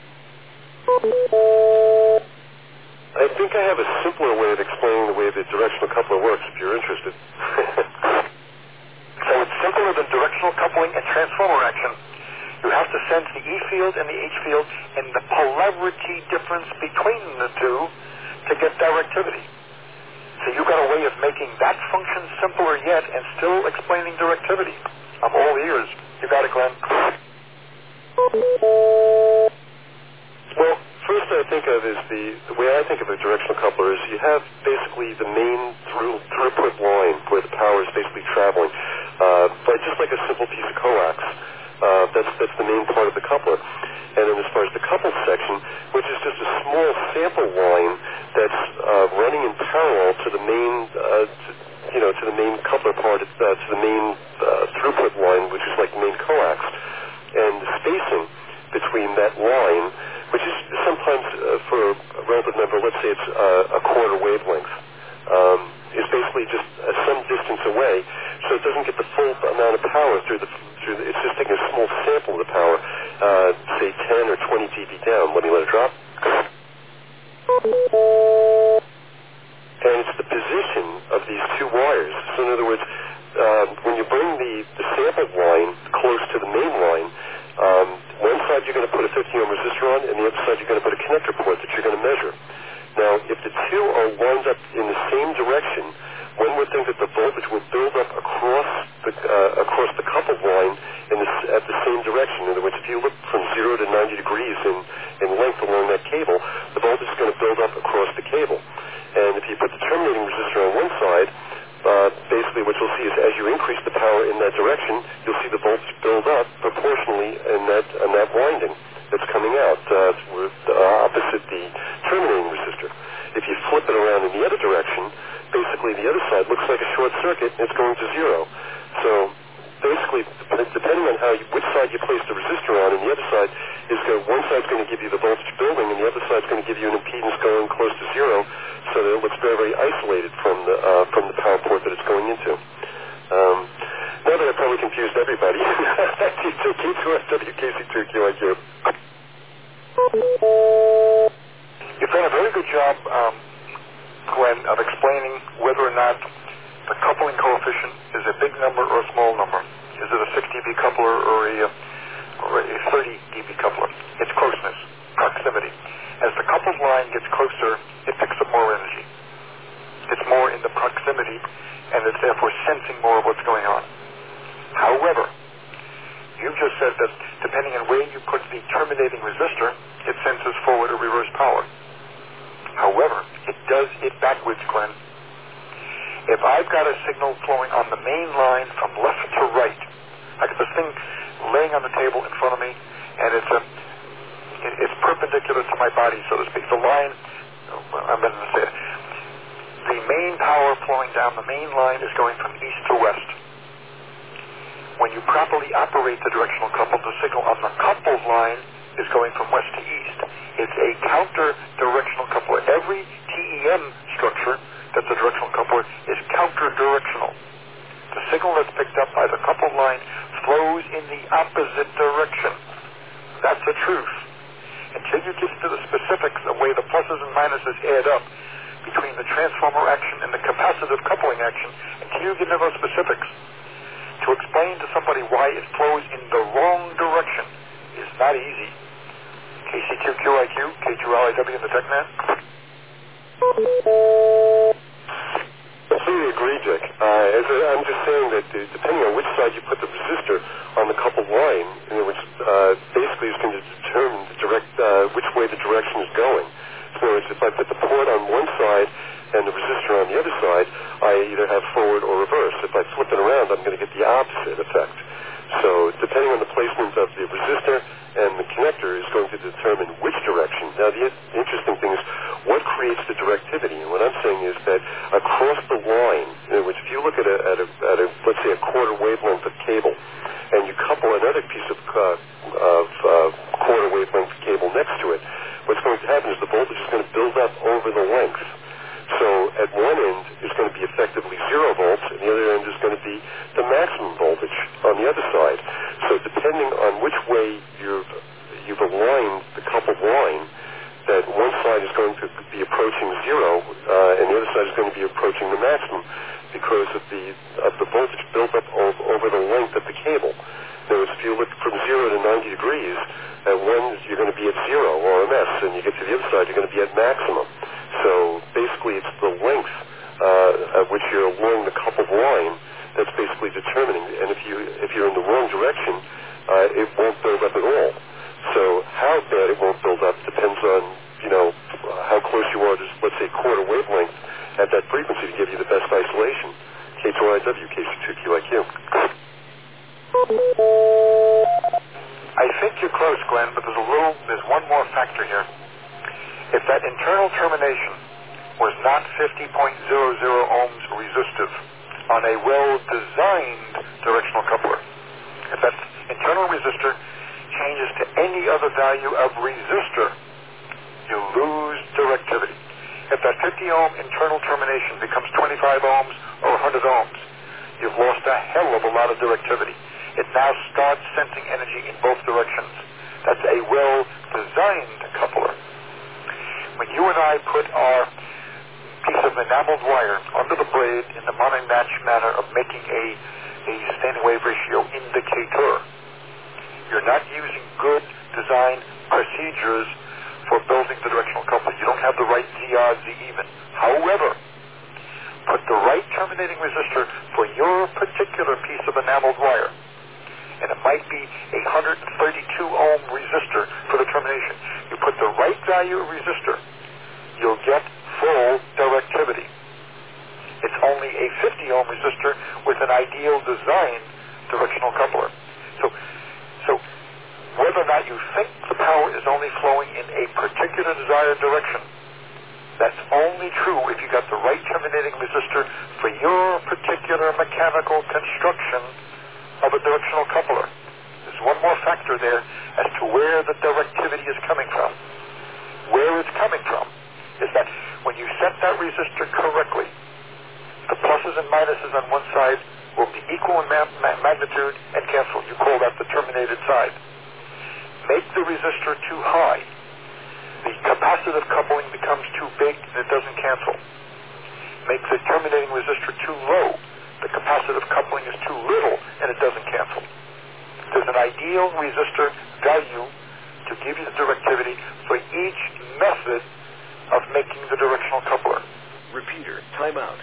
I think I have a simpler way of explaining the way the directional coupler works, if you're interested. So it's simpler than directional coupling and transformer action. You have to sense the E field and the H field and the polarity difference between the two to get directivity. So you've got a way of making that function simpler yet and still explaining directivity. I'm all ears. You got it, Glenn. Well, first I think of is the way I think of a directional coupler is you have basically the main throughput line where the power is basically traveling, but just like a simple piece of coax. That's the main part of the coupler. And then as far as the coupled section, which is just a small sample line that's running in parallel to the main, to the main coupler part, to the main throughput line, which is like the main coax. And the spacing between that line which is sometimes for a relative number, let's say it's a quarter wavelength, is basically just some distance away, so it doesn't get the full amount of power through it's just taking a small sample of the power, say 10 or 20 dB down. Let me let it drop. And it's the position of these two wires. So in other words, when you bring the sampled line close to the main line, one side you're going to put a 50 ohm resistor on, and the other side you're going to put a connector port that you're going to measure. Now, if the two are lined up in the same direction, one would think that the voltage will build up across the coupled line at the same direction. In other words, if you look from 0 to 90 degrees in length along that cable, the voltage is going to build up across the cable. And if you put the terminating resistor on one side, basically what you'll see is as you increase the power in that direction, you'll see the voltage build up proportionally in that winding that's coming out opposite the terminating resistor. If you flip it around in the other direction, basically the other side looks like a short circuit and it's going to zero. So basically, depending on which side you place the resistor on, and the other side one side's going to give you the voltage building, and the other side's going to give you an impedance going close to zero, so that it looks very, very isolated from the power port that it's going into. Now that I've probably confused everybody, K2SWKC2QIQ. You've done a very good job, Glenn, of explaining whether or not the coupling coefficient is a big number or a small number. Is it a 6 dB coupler or a 30 dB coupler? It's closeness, proximity. As the coupled line gets closer, it picks up more energy. It's more in the proximity, and it's therefore sensing more of what's going on. However, you just said that depending on where you put the terminating resistor, it senses forward or reverse power. However, it does it backwards, Glenn. If I've got a signal flowing on the main line from left to right, I got this thing laying on the table in front of me, and it's perpendicular to my body, so to speak. The line, I'm going to say it, the main power flowing down the main line is going from east to west. When you properly operate the directional couple, the signal on the coupled line is going from west to east. It's a counter-directional coupler. Every TEM structure that's a directional coupler is counter-directional. The signal that's picked up by the coupled line flows in the opposite direction. That's the truth. Until you get to the specifics of where the pluses and minuses add up between the transformer action and the capacitive coupling action, until you get into those specifics, to explain to somebody why it flows in the wrong direction is not easy. KC2QIQ, K2LIW in the TechNet. I completely agree, Dick. I'm just saying that depending on which side you put the resistor on the coupled line, which basically is going to determine which way the direction is going. So if I put the port on one side and the resistor on the other side, I either have forward or reverse. If I flip it around, I'm going to get the opposite effect. So depending on the placement of the resistor and the connector is going to determine which direction. Now the interesting thing is what creates the directivity. And what I'm saying is that across the line, which if you look at a let's say a quarter wavelength of cable, and you couple another piece of quarter wavelength cable next to it, what's going to happen is the voltage is going to build up over the length. So at one end is going to be effectively 0 volts, and the other end is going to be the maximum voltage on the other side. So depending on which way you've aligned the coupled line, that one side is going to be approaching 0, and the other side is going to be approaching the maximum because of the voltage built up over the length of the cable. In other words, if you look from 0 to 90 degrees, at one you're going to be at 0 RMS, and you get to the other side, you're going to be at maximum. So basically it's the length at which you're along the coupled line that's basically determining. And if you're in the wrong direction, it won't build up at all. So how bad it won't build up depends on, how close you are to, let's say, quarter wavelength at that frequency to give you the best isolation. K2IW, KC2QIQ. I think you're close, Glenn, but there's one more factor here. If that internal termination was not 50.00 ohms resistive on a well-designed directional coupler, if that internal resistor changes to any other value of resistor you lose directivity. If that 50 ohm internal termination becomes 25 ohms or 100 ohms, you've lost a hell of a lot of directivity. It now starts sensing energy in both directions. That's a well-designed coupler. When you and I put our piece of enameled wire under the blade in the mono-match manner of making a standing wave ratio indicator, you're not using good design procedures for building the directional coupler. You don't have the right Z odd, Z even. However, put the right terminating resistor for your particular piece of enameled wire, and it might be a 132 ohm resistor for the termination. You put the right value of resistor, you'll get full directivity. It's only a 50 ohm resistor with an ideal design directional coupler. So whether or not you think the power is only flowing in a particular desired direction, that's only true if you got the right terminating resistor for your particular mechanical construction of a directional coupler. There's one more factor there as to where the directivity is coming from. Where it's coming from is that when you set that resistor correctly, the pluses and minuses on one side will be equal in magnitude and cancel. You call that the terminated side. Make the resistor too high, the capacitive coupling becomes too big and it doesn't cancel. Make the terminating resistor too low, the capacitive coupling is too little and it doesn't cancel. There's an ideal resistor value to give you the directivity for each method of making the directional coupler. Repeater, timeout.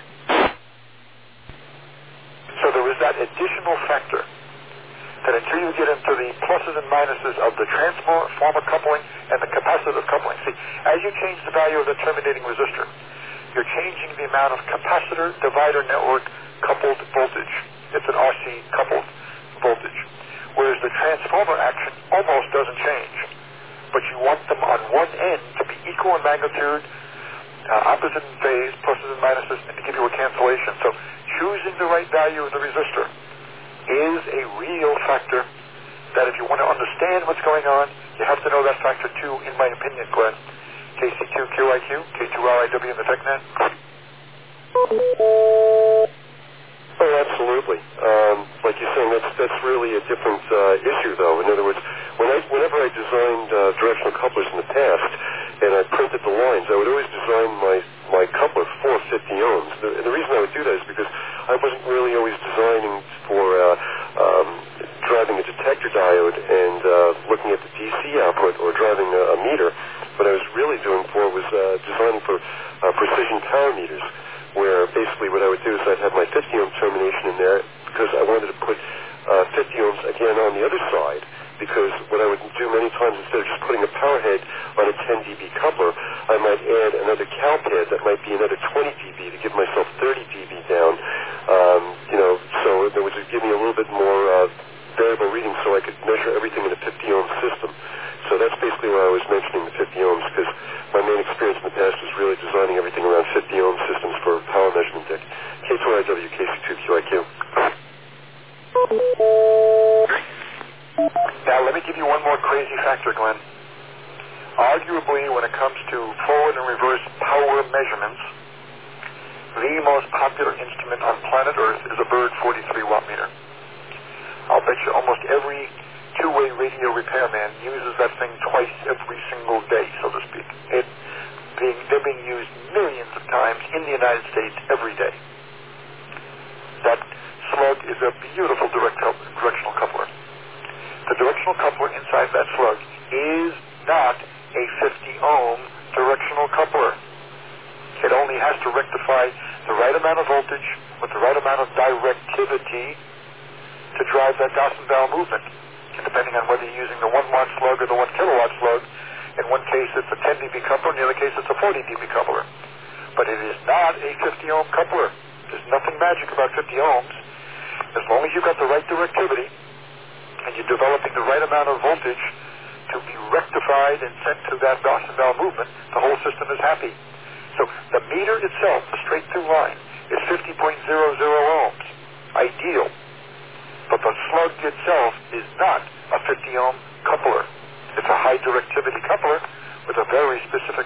So there is that additional factor that until you get into the pluses and minuses of the transformer coupling and the capacitive coupling, see, as you change the value of the terminating resistor, you're changing the amount of capacitor divider network coupled voltage. It's an RC coupled voltage. Whereas the transformer action almost doesn't change. But you want them on one end to be equal in magnitude, opposite in phase, pluses and minuses, and to give you a cancellation. So choosing the right value of the resistor is a real factor that if you want to understand what's going on, you have to know that factor too, in my opinion, Glenn. KC2QIQ, K2RIW in the TechNet. Oh, absolutely. Like you're saying, that's really a different issue, though. In other words, whenever I designed directional couplers in the past, and I printed the lines, I would always design my coupler for 50 ohms. The reason I would do that is because I wasn't really always designing for driving a detector diode and looking at the DC output or driving a meter. What I was really doing was designing for precision power meters, where basically what I would do is I'd have my 50 ohm termination in there because I wanted to put 50 ohms again on the other side, because what I would do many times, instead of just putting a power head on a 10 dB coupler, I might add another cal pad that might be another 20 dB to give myself 30 dB down, so that would give me a little bit more variable reading so I could measure everything in a 50 ohm system. So that's basically why I was mentioning the 50 ohms, because my main experience in the past was really designing everything around 50 ohm systems for power measurement deck. K2RIW, KC2QIQ. Now, let me give you one more crazy factor, Glenn. Arguably, when it comes to forward and reverse power measurements, the most popular instrument on planet Earth is a Bird 43 watt meter. I'll bet you almost every two-way radio repairman uses that thing twice every single day, so to speak. They're being used millions of times in the United States every day. That slug is a beautiful directional coupler. The directional coupler inside that slug is not a 50 ohm directional coupler. It only has to rectify the right amount of voltage with the right amount of directivity to drive that Dawson-Bell movement. And depending on whether you're using the 1 watt slug or the 1 kilowatt slug, in one case it's a 10 dB coupler, in the other case it's a 40 dB coupler. But it is not a 50 ohm coupler. There's nothing magic about 50 ohms. As long as you've got the right directivity and you're developing the right amount of voltage to be rectified and sent to that Dawson-Bell movement, the whole system is happy. So the meter itself, the straight through line, is 50.00 ohms. Ideal. But the slug itself is not a 50 ohm coupler. It's a high directivity coupler with a very specific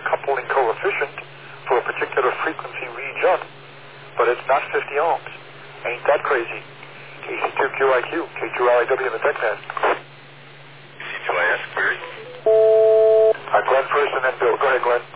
K2RIW in the TechNet. C2IS query. Glenn first and then Bill. Go ahead, Glenn.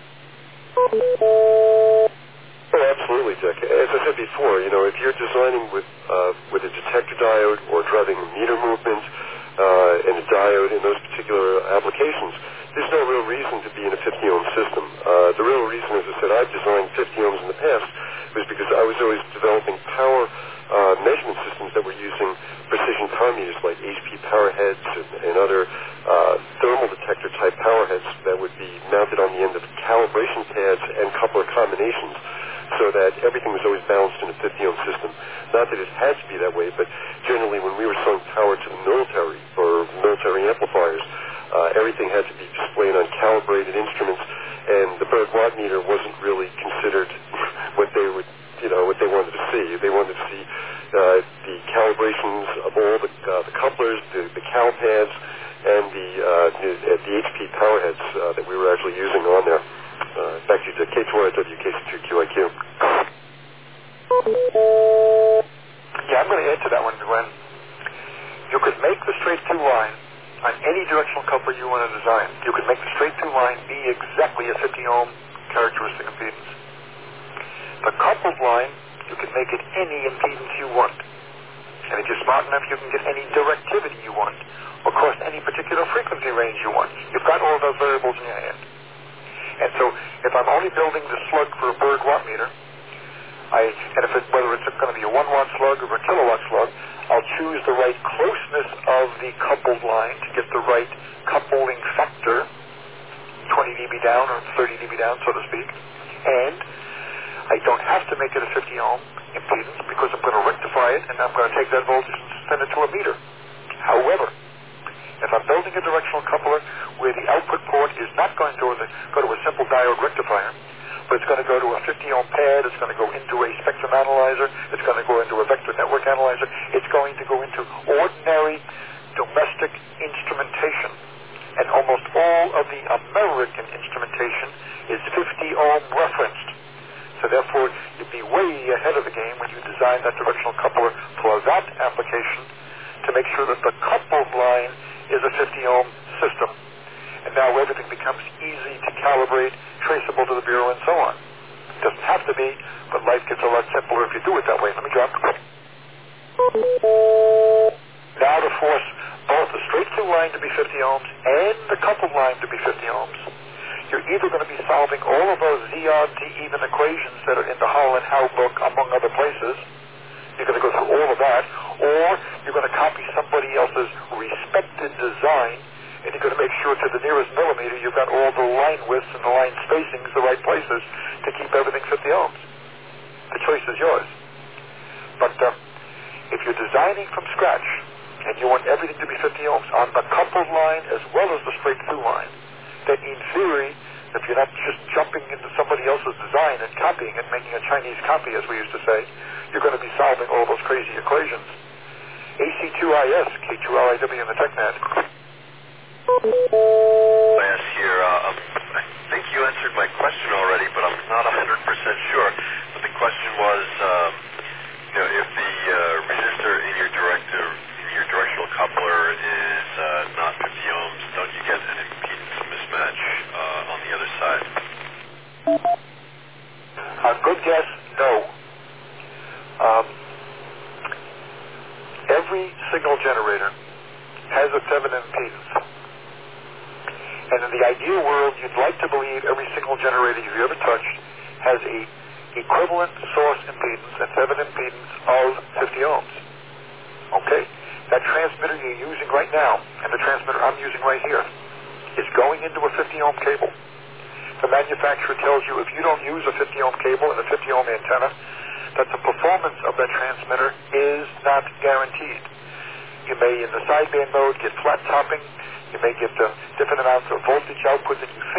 Oh, absolutely, Dick. As I said before, if you're designing with a detector diode or driving meter movement and a diode in those particular applications, there's no real reason to be in a 50-ohm system. The real reason, as I said, I've designed 50 ohms in the past was because I was always developing power measurement systems that were using precision power meters like HP power heads and other thermal detector type power heads that would be mounted on the end of calibration pads and coupler combinations, so that everything was always balanced in a 50-ohm system. Not that it had to be that way, but generally when we were selling power to the military or military amplifiers, everything had to be displayed on calibrated instruments, and the Berg watt meter wasn't really considered what they would, what they wanted to see. They wanted to see the calibrations of all the couplers, the cal pads, and the HP power heads that we were actually using on there. Back to you, K2RIW, KC2QIQ. Yeah, I'm going to add to that one, Glenn. You could make the straight two line on any directional coupler you want to design. You could make the straight two line be exactly a 50-ohm characteristic impedance. The coupled line, you can make it any impedance you want. And if you're smart enough, you can get any directivity you want across any particular frequency range you want. You've got all those variables in your hand. And so if I'm only building the slug for a Berg watt meter, whether it's going to be a 1-watt slug or a kilowatt slug, I'll choose the right closeness of the coupled line to get the right coupling factor, 20 dB down or 30 dB down, so to speak. And I don't have to make it a 50-ohm impedance because I'm going to rectify it and I'm going to take that voltage and send it to a meter. However, if I'm building a directional coupler where the output port is not going to go to a simple diode rectifier, but it's going to go to a 50-ohm pad, it's going to go into a spectrum analyzer, it's going to go into a vector network analyzer, it's going to go into ordinary domestic instrumentation. And almost all of the American instrumentation is 50-ohm referenced. So therefore, you'd be way ahead of the game when you design that directional coupler for that application to make sure that the coupled line is a 50-ohm system. And now everything becomes easy to calibrate, traceable to the Bureau, and so on. It doesn't have to be, but life gets a lot simpler if you do it that way. Let me drop. Now to force both the straight-through line to be 50 ohms and the coupled line to be 50 ohms, you're either going to be solving all of those Z-odd to even equations that are in the Hull and Howe book, among other places. You're going to go through all of that, or you're going to copy somebody else's respected design, and you're going to make sure to the nearest millimeter you've got all the line widths and the line spacings the right places to keep everything 50 ohms. The choice is yours. But if you're designing from scratch and you want everything to be 50 ohms on the coupled line as well as the straight-through line, then in theory, if you're not just jumping into somebody else's design and copying it, making a Chinese copy, as we used to say, you're going to be solving all those crazy equations. AC2IS, K2RIW in the TechNet. Last year, I think you answered my question already, but I'm not 100% sure. But the question was, if the resistor in your directional coupler is not 50 ohms, don't you get an impedance mismatch on the other side? A good guess, no. Every signal generator has a Thevenin impedance. And in the ideal world, you'd like to believe every signal generator you've ever touched has a equivalent source impedance, a Thevenin impedance of 50 ohms. Okay? That transmitter you're using right now, and the transmitter I'm using right here, is going into a 50 ohm cable. The manufacturer tells you if you don't use a 50 ohm cable and a 50 ohm antenna, that the performance of that transmitter is not guaranteed. You may, in the sideband mode, get flat topping. You may get different amounts of voltage output than you think.